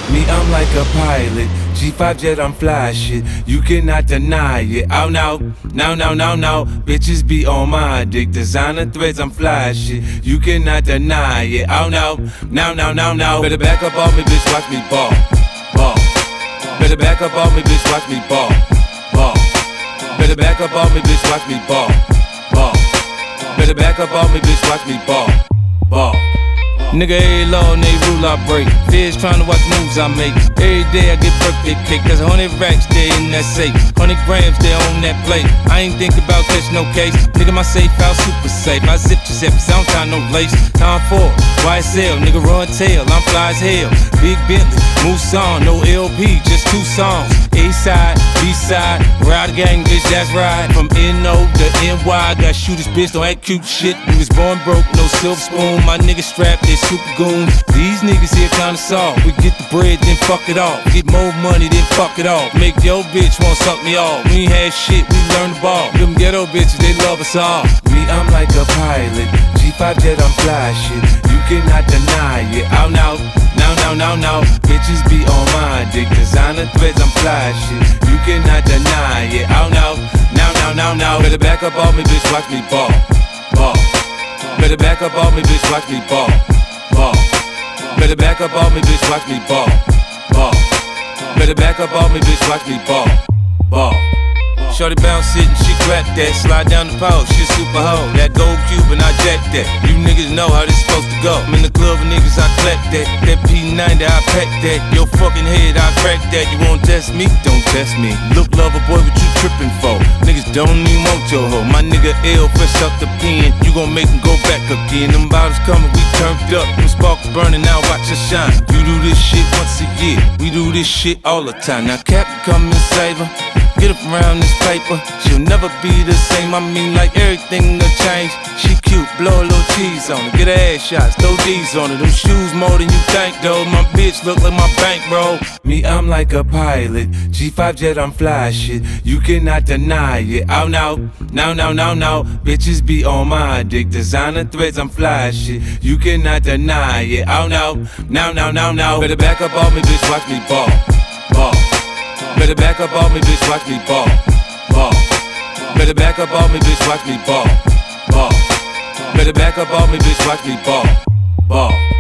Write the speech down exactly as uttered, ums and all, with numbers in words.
Me, I'm like a pilot, G five jet, I'm fly shit. You cannot deny it. Out now, now, now, now, now. Bitches be on my dick. Designer threads, I'm fly shit. You cannot deny it. Out now, now, now, now, now. Better back up on me, bitch. Watch me ball, ball. Better back up on me, bitch. Watch me ball, ball. Better back up on me, bitch. Watch me ball, ball. Better back up on me, bitch. Watch me ball, ball. Nigga, every law and every rule I break. Feds tryna watch moves I make. Every day I get birthday cake. There's a hundred racks there in that safe. Hundred grams there on that plate. I ain't think about catch no case. Nigga, my safe out super safe. I zip your zips, I don't tie no lace. Time for Y S L, nigga run tail. I'm fly as hell. Big Bentley, Mousson, no L P, just two songs. A side, B side, ride gang, bitch, that's right. From N O to N Y, got shooters, bitch, don't act cute shit. We was born broke, no silver spoon. My niggas strapped, they super goons. These niggas here kinda soft. We get the bread, then fuck it off. Get more money, then fuck it off. Make your bitch wanna suck me off. We ain't had shit, we learned the ball. Them ghetto bitches, they love us all. Me, I'm like a pilot, G five jet, I'm fly shit. You cannot deny it. Out now, now, now, now, now. Bitches be on my dick. Designer threads, I'm fly shit. You cannot deny it. Out now, now, now, now, now. Better back up on me, bitch. Watch me ball, ball. Better back up on me, bitch. Watch me ball, ball. Better back up on me, bitch. Watch me ball, ball. Better back up on me, bitch. Watch me ball, ball. Shorty bounce it and she clap that. Slide down the pole, she a super hoe. That gold cube and I jack that. You niggas know how this supposed to go. I'm in the club with niggas, I clap that. That P ninety, I pack that. Your fucking head, I crack that. You won't test me? Don't test me. Look, lover boy, what you trippin' for? Niggas don't even want your hoe. My nigga L fresh out the pen. You gon' make him go back again. Them bottles coming, we turned up. Them sparks burning, now watch us shine. You do this shit once a year. We do this shit all the time. Now Captain come and save her. Get up around this paper, she'll never be the same. I mean, like everything will change. She cute, blow a little cheese on her. Get her ass shots, throw D's on her. Them shoes more than you think, though. My bitch look like my bankroll. Me, I'm like a pilot, G five jet, I'm fly shit. You cannot deny it. Out now, now, now, now, now. Bitches be on my dick. Designer threads, I'm fly shit. You cannot deny it. Out now, now, now, now, now. Better back up on me, bitch. Watch me ball, ball. Better back up on me, bitch, watch me ball, ball. Better back up on me, bitch, watch me ball, ball. Better back up on me, bitch, watch me ball, ball.